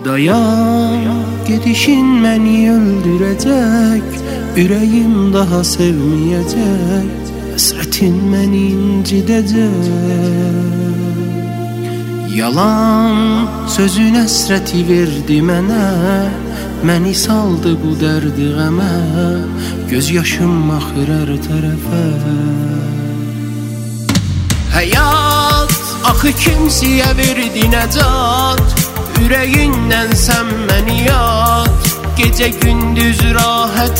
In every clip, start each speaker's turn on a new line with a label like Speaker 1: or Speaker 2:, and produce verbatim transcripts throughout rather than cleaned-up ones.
Speaker 1: Dayan, gedişin məni öldürəcək, ürəyim daha sevməyəcək, həsrətin məni incidəcək. Yalan sözün həsrəti verdi mənə, məni saldı bu dərdi qəmə, göz yaşım axır hər tərəfə. Həyat axı kimsiyə verdi nəcat, ürəyindən sən məni yat, gecə gündüz rahat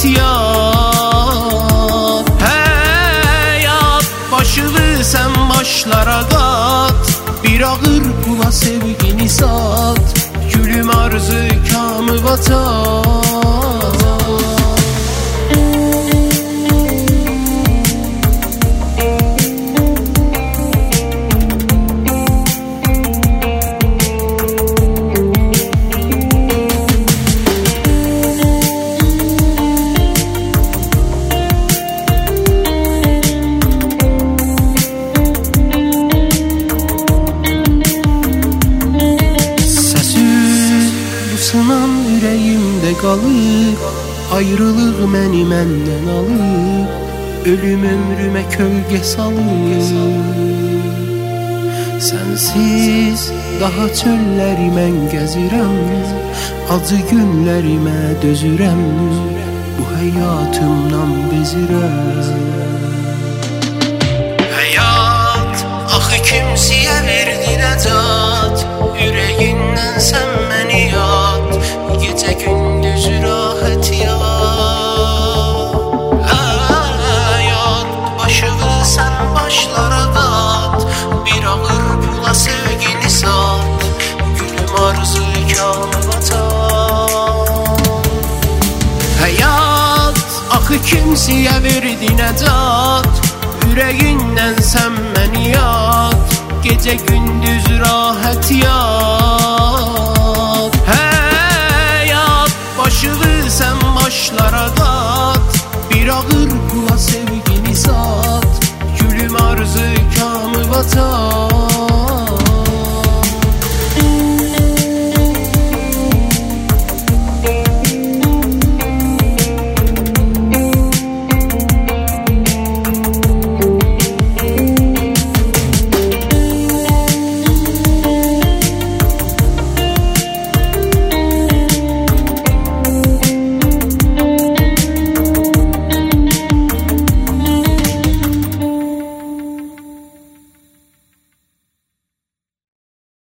Speaker 1: yat. Həyat başını sən başlara qat, bir ağır pula sevgini sat, gülüm arzu kamı vatat. Sınan ürəyimdə qalıb, ayrılıq məni məndən alıb, ölüm ömrümə kölgə salıb. Sənsiz daha çölləri mən gəzirəm, acı günlərimə dözürəm, bu həyatımdan bezirəm. Həyat axı kimsiyə verdi nəcat, ürəyindən sən məni yat, gecə gündüz rahat yat. Həyat başını sən başlara qat, bir ağır pula sevgini sat, gülüm arzu kamı vatat. Həyat axı kimsiyə verdi nəcat, ürəyindən sən məni yat, gecə gündüz rahat yat.